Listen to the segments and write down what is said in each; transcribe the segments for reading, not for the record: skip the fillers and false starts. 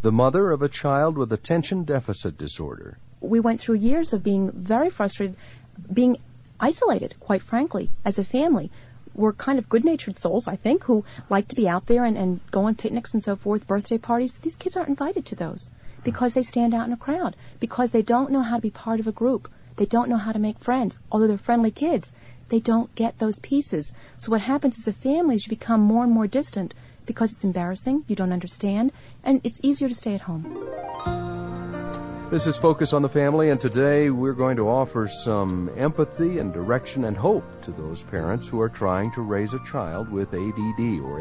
the mother of a child with attention deficit disorder. We went through years of being very frustrated, being isolated, quite frankly, as a family. We're kind of good-natured souls, I think, who like to be out there and go on picnics and so forth, birthday parties. These kids aren't invited to those because they stand out in a crowd, because they don't know how to be part of a group. They don't know how to make friends. Although they're friendly kids, they don't get those pieces. So what happens as a family is you become more and more distant because it's embarrassing, you don't understand, and it's easier to stay at home. This is Focus on the Family, and today we're going to offer some empathy and direction and hope to those parents who are trying to raise a child with ADD or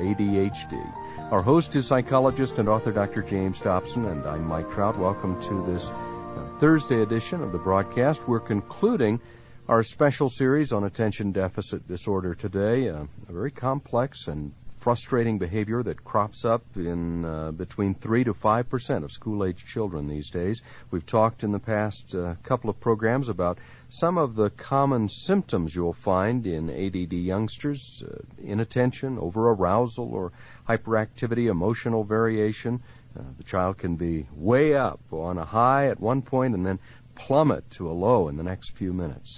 ADHD. Our host is psychologist and author Dr. James Dobson, and I'm Mike Trout. Welcome to this Thursday edition of the broadcast. We're concluding our special series on attention deficit disorder today, a very complex and frustrating behavior that crops up in between 3 to 5% of school-age children these days. We've talked in the past couple of programs about some of the common symptoms you'll find in ADD youngsters: inattention, over-arousal, or hyperactivity, emotional variation. The child can be way up on a high at one point and then plummet to a low in the next few minutes.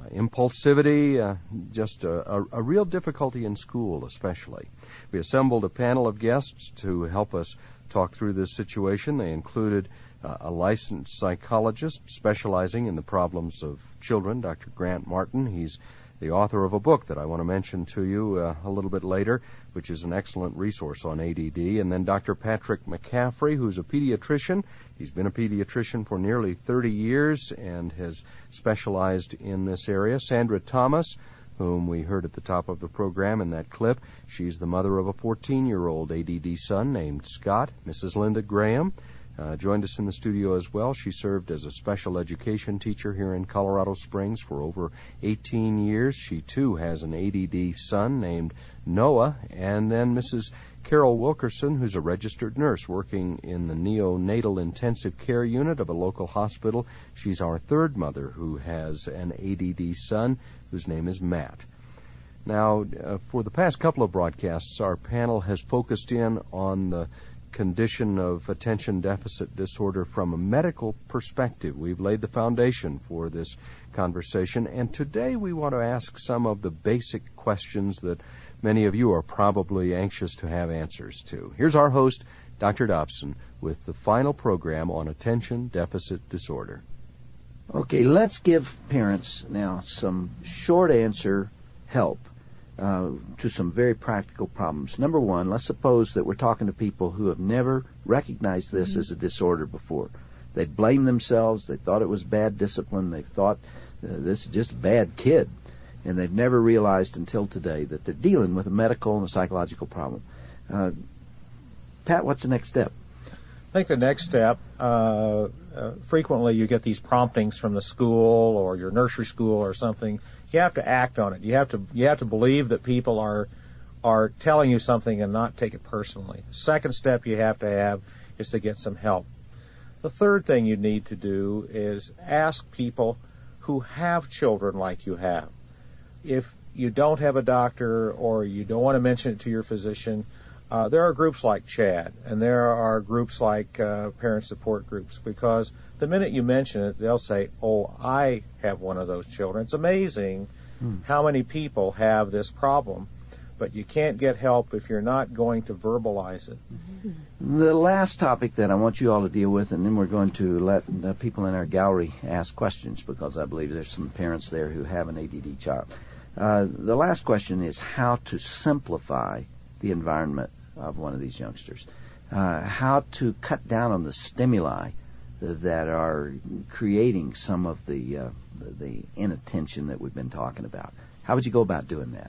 Impulsivity, just a real difficulty in school especially. We assembled a panel of guests to help us talk through this situation. They included a licensed psychologist specializing in the problems of children, Dr. Grant Martin. He's the author of a book that I want to mention to you a little bit later, which is an excellent resource on ADD. And then Dr. Patrick McCaffrey, who's a pediatrician. He's been a pediatrician for nearly 30 years and has specialized in this area. Sandra Thomas, whom we heard at the top of the program in that clip. She's the mother of a 14-year-old ADD son named Scott. Mrs. Linda Graham joined us in the studio as well. She served as a special education teacher here in Colorado Springs for over 18 years. She, too, has an ADD son named Noah. And then Mrs. Carol Wilkerson, who's a registered nurse working in the neonatal intensive care unit of a local hospital. She's our third mother who has an ADD son whose name is Matt. Now, for the past couple of broadcasts, our panel has focused in on the condition of attention deficit disorder from a medical perspective. We've laid the foundation for this conversation, and today we want to ask some of the basic questions that many of you are probably anxious to have answers to. Here's our host, Dr. Dobson, with the final program on attention deficit disorder. Okay, let's give parents now some short answer help to some very practical problems. Number one, let's suppose that we're talking to people who have never recognized this as a disorder before. They blame themselves. They thought it was bad discipline. They thought this is just a bad kid. And they've never realized until today that they're dealing with a medical and a psychological problem. Pat, what's the next step? I think the next step, frequently you get these promptings from the school or your nursery school or something. You have to act on it. You have to believe that people are telling you something and not take it personally. The second step you have to have is to get some help. The third thing you need to do is ask people who have children like you have. If you don't have a doctor or you don't want to mention it to your physician, there are groups like CHAD, and there are groups like parent support groups, because the minute you mention it, they'll say, oh, I have one of those children. It's amazing how many people have this problem, but you can't get help if you're not going to verbalize it. The last topic that I want you all to deal with, and then we're going to let the people in our gallery ask questions, because I believe there's some parents there who have an ADD child. The last question is how to simplify the environment of one of these youngsters. How to cut down on the stimuli that are creating some of the inattention that we've been talking about. How would you go about doing that?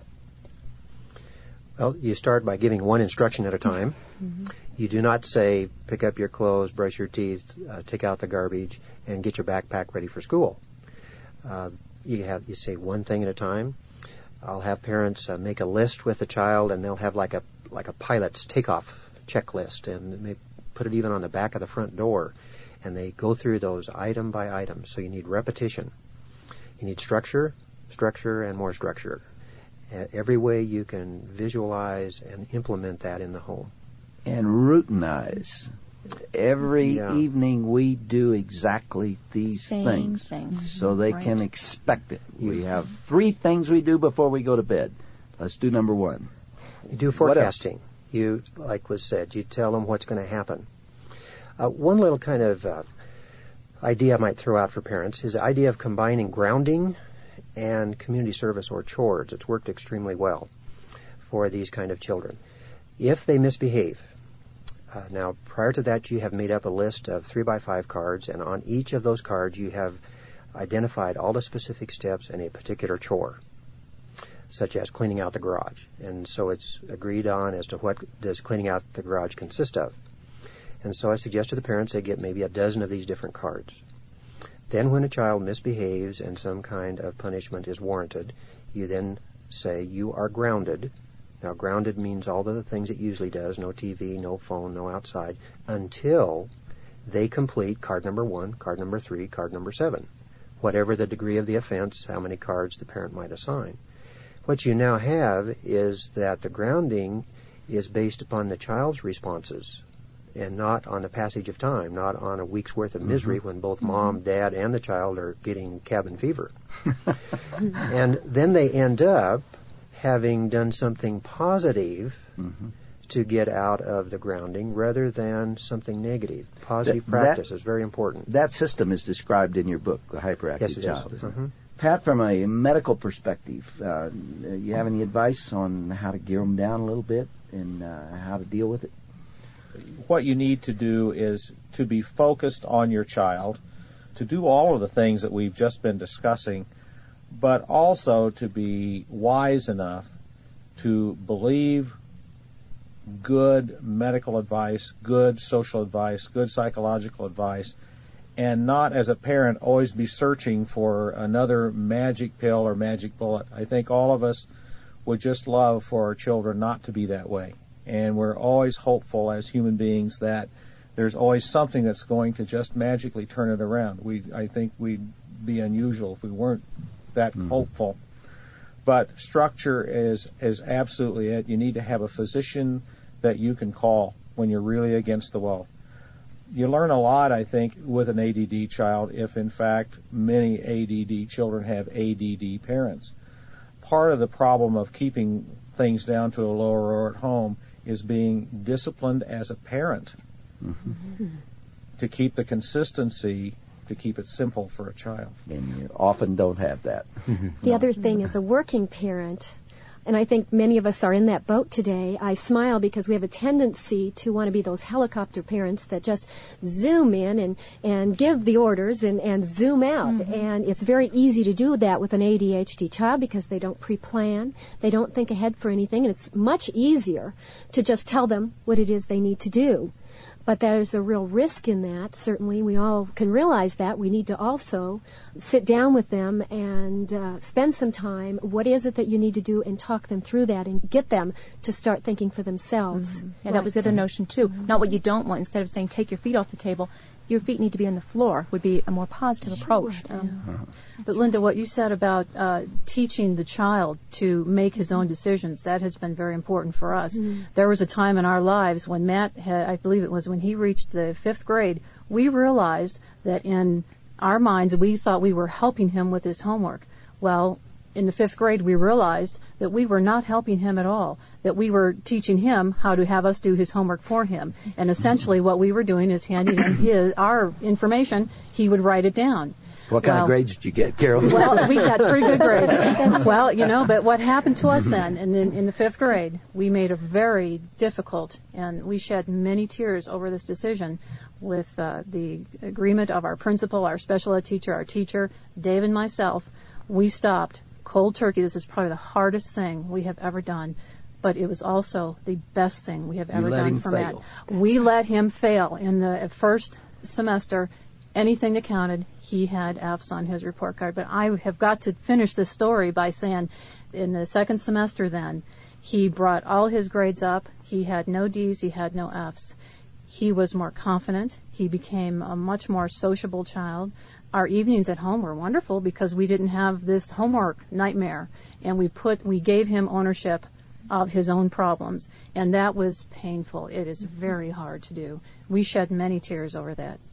Well, you start by giving one instruction at a time. Mm-hmm. You do not say, pick up your clothes, brush your teeth, take out the garbage, and get your backpack ready for school. You say one thing at a time. I'll have parents make a list with the child, and they'll have like a pilot's takeoff checklist, and they put it even on the back of the front door, and they go through those item by item. So you need repetition. You need structure, and more structure. Every way you can visualize and implement that in the home. And routinize. every evening we do exactly these Same things thing. so they can expect it. We have 3 things we do before we go to bed. Let's do number 1. You do forecasting. You, like was said, you tell them what's going to happen. One little kind of idea I might throw out for parents is the idea of combining grounding and community service or chores. It's worked extremely well for these kind of children. If they misbehave, now prior to that you have made up a list of 3x5 cards, and on each of those cards you have identified all the specific steps in a particular chore, such as cleaning out the garage. And so it's agreed on as to what does cleaning out the garage consist of. And so I suggest to the parents they get maybe a dozen of these different cards. Then when a child misbehaves and some kind of punishment is warranted, you then say, you are grounded. Now, grounded means all of the things it usually does, no TV, no phone, no outside, until they complete card number 1, card number 3, card number 7. Whatever the degree of the offense, how many cards the parent might assign. What you now have is that the grounding is based upon the child's responses and not on the passage of time, not on a week's worth of misery when both mom, dad, and the child are getting cabin fever. And then they end up having done something positive to get out of the grounding rather than something negative. Positive practice is very important. That system is described in your book, The Hyperactive Child. Yes, it is. Pat, from a medical perspective, you have any advice on how to gear them down a little bit and how to deal with it? What you need to do is to be focused on your child, to do all of the things that we've just been discussing, but also to be wise enough to believe good medical advice, good social advice, good psychological advice, and not, as a parent, always be searching for another magic pill or magic bullet. I think all of us would just love for our children not to be that way. And we're always hopeful as human beings that there's always something that's going to just magically turn it around. I think we'd be unusual if we weren't that hopeful. But structure is absolutely it. You need to have a physician that you can call when you're really against the wall. You learn a lot, I think, with an ADD child if, in fact, many ADD children have ADD parents. Part of the problem of keeping things down to a lower or at home is being disciplined as a parent to keep the consistency, to keep it simple for a child. And you often don't have that. The other thing, as a working parent, and I think many of us are in that boat today, I smile because we have a tendency to want to be those helicopter parents that just zoom in and give the orders and zoom out. And it's very easy to do that with an ADHD child because they don't pre-plan, they don't think ahead for anything, and it's much easier to just tell them what it is they need to do. But there's a real risk in that. Certainly, we all can realize that. We need to also sit down with them and spend some time. What is it that you need to do, and talk them through that and get them to start thinking for themselves. Yeah, that was the other notion, too. Not what you don't want. Instead of saying, take your feet off the table, your feet need to be on the floor would be a more positive approach. But Linda, what you said about teaching the child to make his own decisions, that has been very important for us. There was a time in our lives when Matt had, I believe it was when he reached the 5th grade, we realized that in our minds we thought we were helping him with his homework. Well, in the 5th grade we realized that we were not helping him at all, that we were teaching him how to have us do his homework for him. And essentially what we were doing is handing him our information, he would write it down. What kind of grades did you get, Carol? Well, we got pretty good grades. Well, but what happened to us then, and then in the 5th grade, we made a very difficult, and we shed many tears over this decision with the agreement of our principal, our special ed teacher, our teacher, Dave and myself. We stopped cold turkey. This is probably the hardest thing we have ever done, but it was also the best thing we have ever done for Matt. We let him fail in the first semester. Anything that counted, he had F's on his report card. But I have got to finish this story by saying in the second semester then, he brought all his grades up. He had no D's, he had no F's. He was more confident. He became a much more sociable child. Our evenings at home were wonderful because we didn't have this homework nightmare. And we gave him ownership of his own problems, and that was painful. It is very hard to do. We shed many tears over that,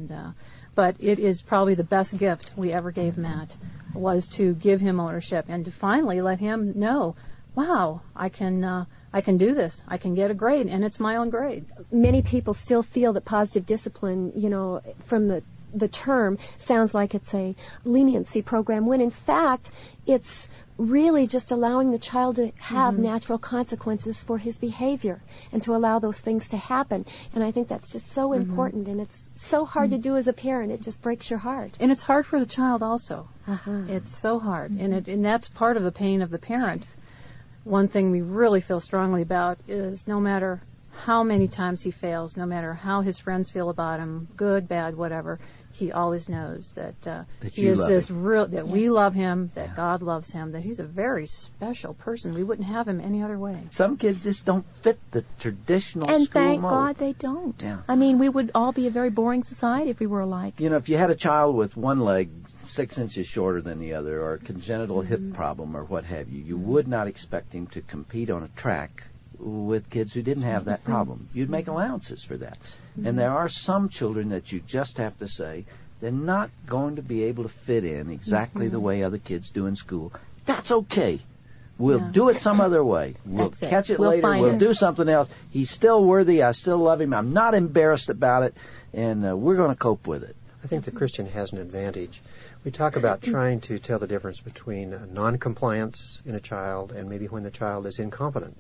but it is probably the best gift we ever gave Matt, was to give him ownership and to finally let him know, wow, I can do this. I can get a grade, and it's my own grade. Many people still feel that positive discipline, from the term, sounds like it's a leniency program, when in fact it's really just allowing the child to have natural consequences for his behavior and to allow those things to happen. And I think that's just so important, and it's so hard to do as a parent. It just breaks your heart. And it's hard for the child also. It's so hard, and that's part of the pain of the parent. One thing we really feel strongly about is no matter how many times he fails, no matter how his friends feel about him, good, bad, whatever, he always knows that he is this real, that we love him, that God loves him, that he's a very special person. We wouldn't have him any other way. Some kids just don't fit the traditional school And thank mold. God they don't. Yeah. I mean, we would all be a very boring society if we were alike. If you had a child with one leg 6 inches shorter than the other, or a congenital hip problem, or what have you, you would not expect him to compete on a track with kids who didn't have that problem. You'd make allowances for that. And there are some children that you just have to say, they're not going to be able to fit in exactly the way other kids do in school. That's okay. We'll do it some other way. We'll catch it later. We'll do something else. He's still worthy. I still love him. I'm not embarrassed about it. And we're going to cope with it. I think the Christian has an advantage. We talk about trying to tell the difference between non-compliance in a child and maybe when the child is incompetent.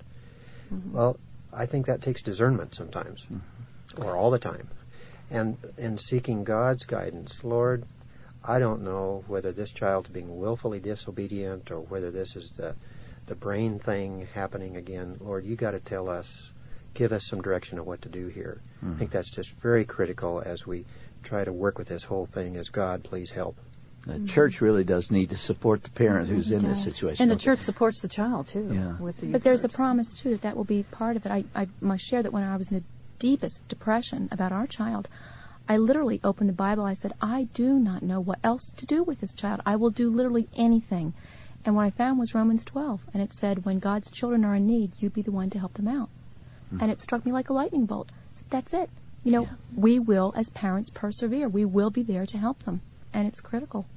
Well, I think that takes discernment sometimes, or all the time. And in seeking God's guidance, Lord, I don't know whether this child's being willfully disobedient or whether this is the brain thing happening again. Lord, you got to tell us, give us some direction of what to do here. I think that's just very critical as we try to work with this whole thing as God, please help. The church really does need to support the parent who's in this situation. And the church supports the child, too. With the But there's a promise, too, that will be part of it. I must share that when I was in the deepest depression about our child, I literally opened the Bible. I said, I do not know what else to do with this child. I will do literally anything. And what I found was Romans 12. And it said, when God's children are in need, you be the one to help them out. And it struck me like a lightning bolt. I said, that's it. We will, as parents, persevere. We will be there to help them. And it's critical.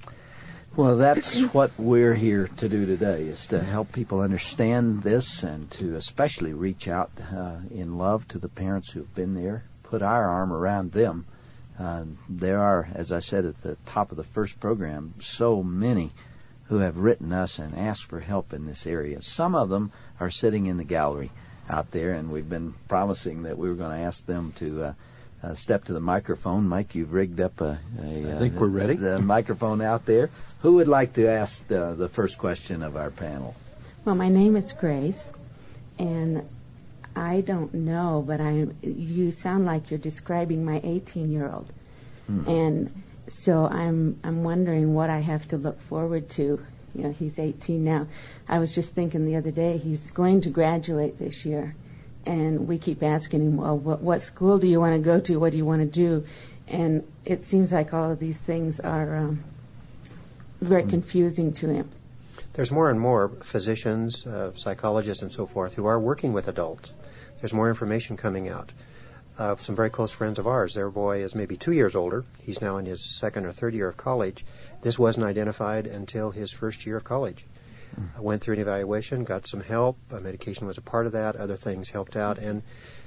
Well, that's what we're here to do today, is to help people understand this and to especially reach out in love to the parents who've been there, put our arm around them. There are, as I said at the top of the first program, so many who have written us and asked for help in this area. Some of them are sitting in the gallery out there, and we've been promising that we were going to ask them to step to the microphone. Mike, you've rigged up I think we're ready. The microphone out there. Who would like to ask the first question of our panel? Well, my name is Grace, and I don't know, but you sound like you're describing my 18-year-old. And so I'm wondering what I have to look forward to. He's 18 now. I was just thinking the other day, he's going to graduate this year. And we keep asking him, well, what school do you want to go to? What do you want to do? And it seems like all of these things are very confusing to him. There's more and more physicians, psychologists, and so forth who are working with adults. There's more information coming out. Some very close friends of ours, their boy is maybe 2 years older. He's now in his second or third year of college. This wasn't identified until his first year of college. I went through an evaluation, got some help. Medication was a part of that. Other things helped out, and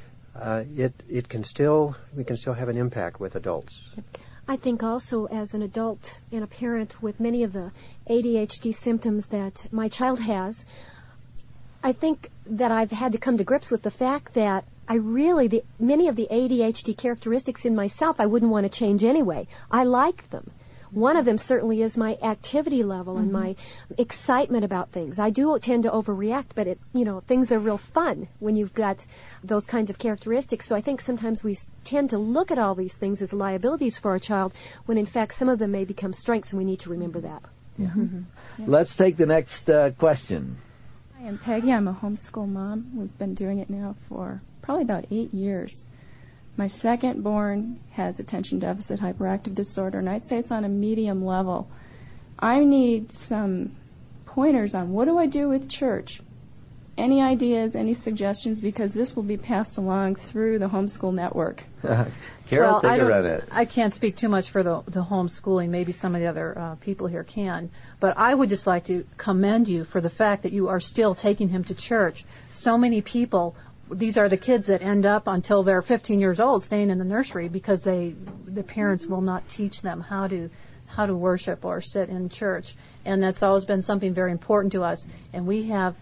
we can still have an impact with adults. I think also as an adult and a parent with many of the ADHD symptoms that my child has, I think that I've had to come to grips with the fact that many of the ADHD characteristics in myself I wouldn't want to change anyway. I like them. One of them certainly is my activity level and my excitement about things. I do tend to overreact, but things are real fun when you've got those kinds of characteristics. So I think sometimes we tend to look at all these things as liabilities for our child, when in fact some of them may become strengths, and we need to remember that. Yeah. Let's take the next question. Hi, I'm Peggy. I'm a homeschool mom. We've been doing it now for probably about 8 years. My second born has attention deficit hyperactive disorder, and I'd say it's on a medium level. I need some pointers on what do I do with church. any ideas, any suggestions, because this will be passed along through the homeschool network. Carol, take a run at it. I can't speak too much for the homeschooling. Maybe some of the other people here can. But I would just like to commend you for the fact that you are still taking him to church. So many people, these are the kids that end up until they're 15 years old staying in the nursery because the parents will not teach them how to worship or sit in church. And that's always been something very important to us. And we have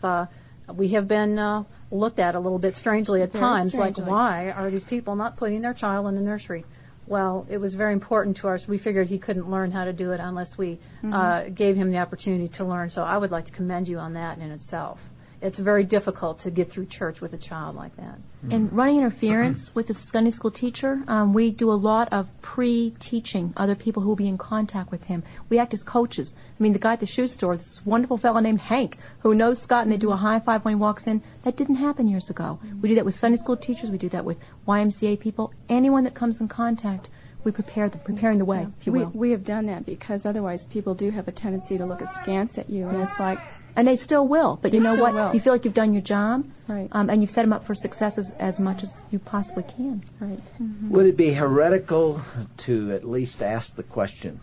been looked at a little bit strangely at times, like why are these people not putting their child in the nursery? Well, it was very important to us. We figured he couldn't learn how to do it unless we gave him the opportunity to learn. So I would like to commend you on that in itself. It's very difficult to get through church with a child like that. And running interference with a Sunday school teacher, we do a lot of pre-teaching other people who will be in contact with him. We act as coaches. I mean, the guy at the shoe store, this wonderful fellow named Hank, who knows Scott, and they do a high five when he walks in. That didn't happen years ago. We do that with Sunday school teachers. We do that with YMCA people. Anyone that comes in contact, we prepare them, preparing the way, if you will. We have done that because otherwise people do have a tendency to look askance at you. And it's like, and they still will, but you know what? Will. You feel like you've done your job, right? And you've set them up for success as much as you possibly can. Right. Mm-hmm. Would it be heretical to at least ask the question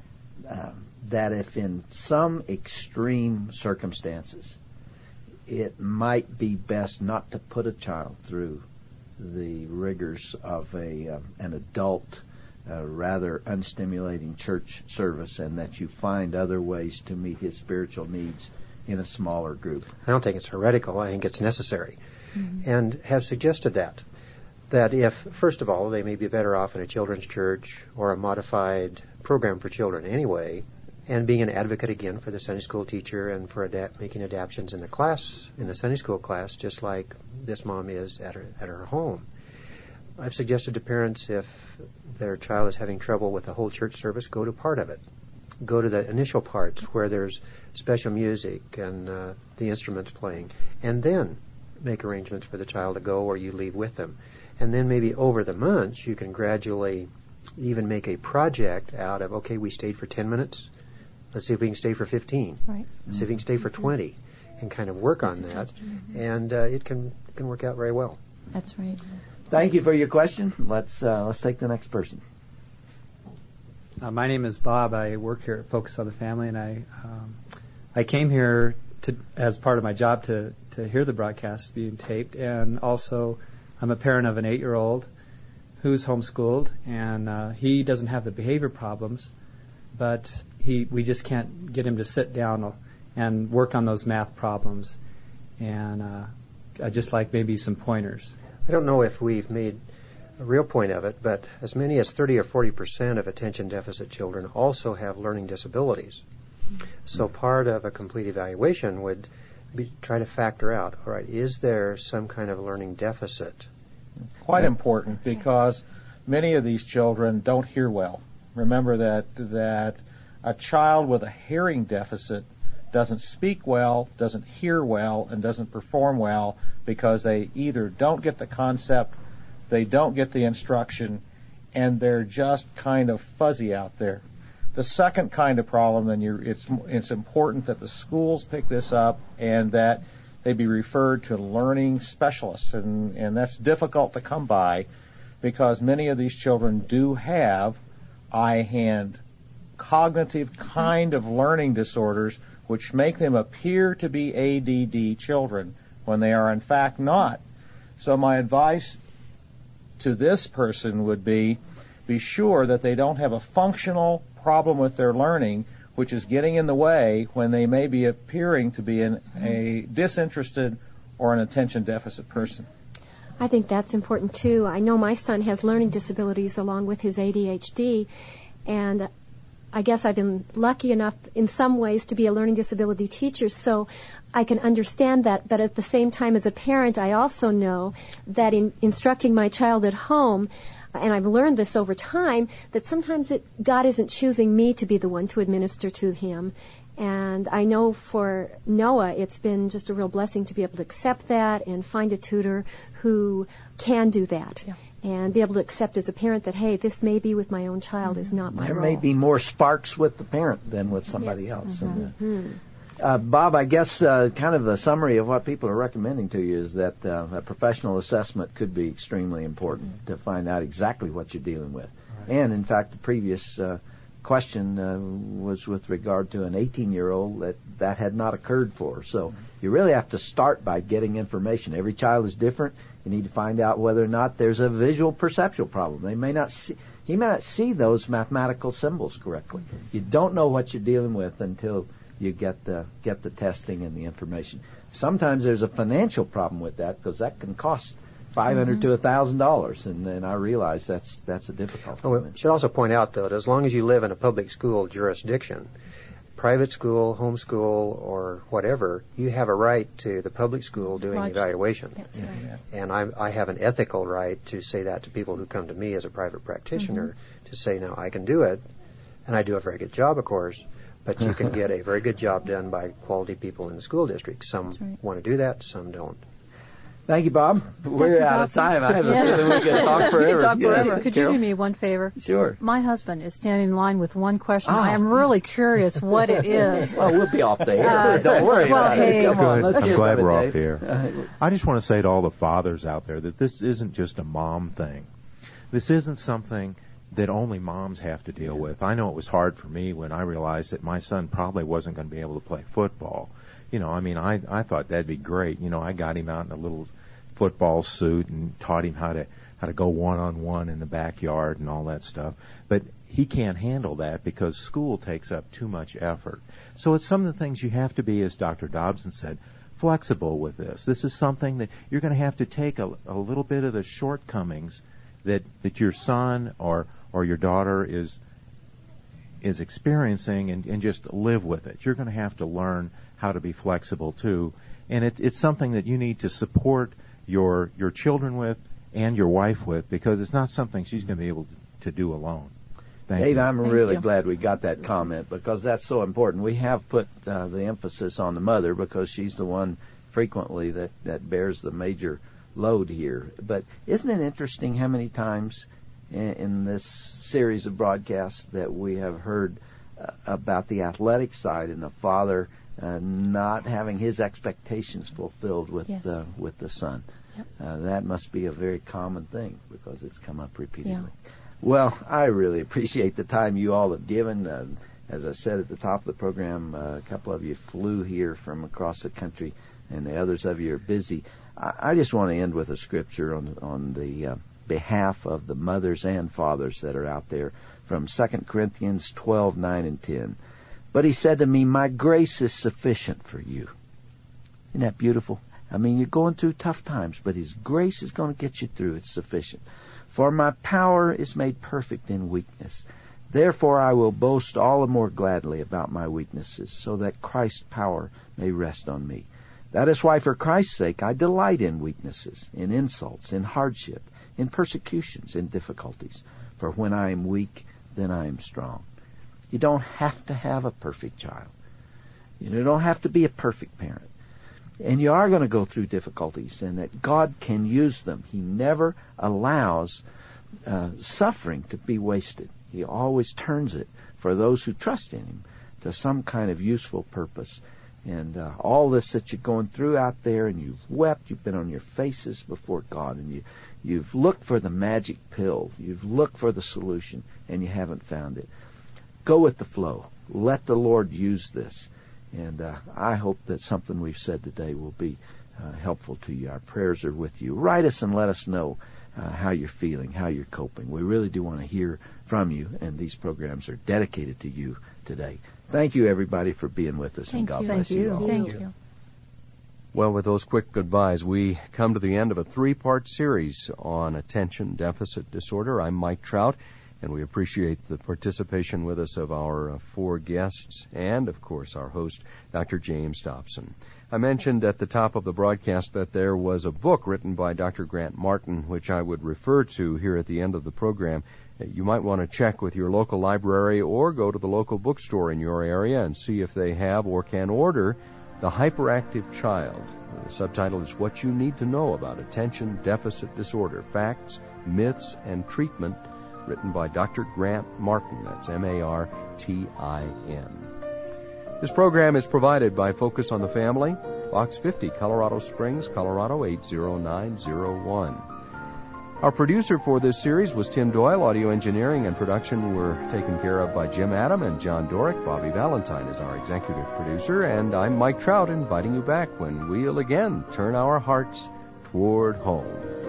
that if in some extreme circumstances it might be best not to put a child through the rigors of an adult, rather unstimulating church service, and that you find other ways to meet his spiritual needs in a smaller group? I don't think it's heretical. I think it's necessary. And have suggested that if, first of all, they may be better off in a children's church or a modified program for children anyway, and being an advocate again for the Sunday school teacher and for making adaptions in the class, in the Sunday school class, just like this mom is at her home. I've suggested to parents, if their child is having trouble with the whole church service, go to part of it. Go to the initial parts where there's special music and the instruments playing, and then make arrangements for the child to go, or you leave with them. And then maybe over the months you can gradually even make a project out of, okay, we stayed for 10 minutes, let's see if we can stay for 15. Right. Let's see if we can stay for 20, and kind of work on that. And it can work out very well. That's right. Thank you for your question. Let's take the next person. My name is Bob. I work here at Focus on the Family, and I came here as part of my job to hear the broadcast being taped, and also I'm a parent of an 8-year-old who's homeschooled, and he doesn't have the behavior problems, but we just can't get him to sit down and work on those math problems, and I'd just like maybe some pointers. I don't know if we've made a real point of it, but as many as 30 or 40% of attention deficit children also have learning disabilities. So part of a complete evaluation would be try to factor out, all right, is there some kind of learning deficit? Quite important, because many of these children don't hear well. Remember that a child with a hearing deficit doesn't speak well, doesn't hear well, and doesn't perform well because they either don't get the concept, they don't get the instruction, and they're just kind of fuzzy out there. The second kind of problem, then it's important that the schools pick this up and that they be referred to learning specialists, and that's difficult to come by because many of these children do have eye-hand cognitive kind of learning disorders which make them appear to be ADD children when they are in fact not. So my advice to this person would be sure that they don't have a functional problem with their learning which is getting in the way when they may be appearing to be a disinterested or an attention deficit person. I think that's important too. I know my son has learning disabilities along with his ADHD, and I guess I've been lucky enough in some ways to be a learning disability teacher, so I can understand that. But at the same time, as a parent, I also know that in instructing my child at home, and I've learned this over time, that sometimes God isn't choosing me to be the one to administer to him. And I know for Noah, it's been just a real blessing to be able to accept that and find a tutor who can do that. Yeah. And be able to accept as a parent that, hey, this may be with my own child is not my role. There may be more sparks with the parent than with somebody else. Bob, I guess kind of a summary of what people are recommending to you is that a professional assessment could be extremely important to find out exactly what you're dealing with. Right. And, in fact, the previous question was with regard to an 18-year-old that had not occurred for. So you really have to start by getting information. Every child is different. You need to find out whether or not there's a visual perceptual problem. He may not see those mathematical symbols correctly. You don't know what you're dealing with until you get the testing and the information. Sometimes there's a financial problem with that because that can cost $500 to $1,000, and I realize that's a difficult thing. We should also point out, though, that as long as you live in a public school jurisdiction, private school, homeschool, or whatever, you have a right to the public school doing the evaluation. That's right. And I have an ethical right to say that to people who come to me as a private practitioner, to say, now, I can do it, and I do a very good job, of course, but you can get a very good job done by quality people in the school district. Some want to do that, some don't. Thank you, Bob. We're out of time. I have a feeling we could talk forever. We could talk forever. Yes. Could you do me one favor? Sure. My husband is standing in line with one question. I am really curious what it is. Well, we'll be off the air. Don't worry about it. Come on, let's I'm glad we're off the air. I just want to say to all the fathers out there that this isn't just a mom thing. This isn't something that only moms have to deal with. I know it was hard for me when I realized that my son probably wasn't going to be able to play football. You know, I mean, I thought that'd be great. You know, I got him out in a little football suit and taught him how to go one-on-one in the backyard and all that stuff. But he can't handle that because school takes up too much effort. So it's some of the things you have to be, as Dr. Dobson said, flexible with this. This is something that you're going to have to take a little bit of the shortcomings that your son or your daughter is experiencing and just live with it. You're going to have to learn how to be flexible too. And it's something that you need to support your children with and your wife with, because it's not something she's going to be able to do alone. Dave, I'm really glad we got that comment because that's so important. We have put the emphasis on the mother because she's the one frequently that bears the major load here. But isn't it interesting how many times in this series of broadcasts that we have heard about the athletic side and the father not having his expectations fulfilled with the son? Yep. That must be a very common thing because it's come up repeatedly. Yeah. Well, I really appreciate the time you all have given. As I said at the top of the program, a couple of you flew here from across the country, and the others of you are busy. I just want to end with a scripture on the behalf of the mothers and fathers that are out there from 2 Corinthians 12:9 and 10. But he said to me, "My grace is sufficient for you." Isn't that beautiful? I mean, you're going through tough times, but his grace is going to get you through. It's sufficient. "For my power is made perfect in weakness. Therefore I will boast all the more gladly about my weaknesses, so that Christ's power may rest on me. That is why for Christ's sake I delight in weaknesses, in insults, in hardship, in persecutions, in difficulties. For when I am weak, then I am strong." You don't have to have a perfect child. You don't have to be a perfect parent. And you are going to go through difficulties, and that God can use them. He never allows suffering to be wasted. He always turns it, for those who trust in Him, to some kind of useful purpose. And all this that you're going through out there, and you've wept, you've been on your faces before God, and you've looked for the magic pill, you've looked for the solution, and you haven't found it. Go with the flow. Let the Lord use this. And I hope that something we've said today will be helpful to you. Our prayers are with you. Write us and let us know how you're feeling, how you're coping. We really do want to hear from you, and these programs are dedicated to you today. Thank you, everybody, for being with us, and God bless you all. Thank you. Well, with those quick goodbyes, we come to the end of a 3-part series on attention deficit disorder. I'm Mike Trout, and we appreciate the participation with us of our 4 guests and, of course, our host, Dr. James Dobson. I mentioned at the top of the broadcast that there was a book written by Dr. Grant Martin, which I would refer to here at the end of the program. You might want to check with your local library or go to the local bookstore in your area and see if they have or can order The Hyperactive Child. The subtitle is What You Need to Know About Attention Deficit Disorder, Facts, Myths, and Treatment, written by Dr. Grant Martin. That's Martin. This program is provided by Focus on the Family, Box 50, Colorado Springs, Colorado 80901. Our producer for this series was Tim Doyle. Audio engineering and production were taken care of by Jim Adam and John Dorick. Bobby Valentine is our executive producer, and I'm Mike Trout, inviting you back when we'll again turn our hearts toward home.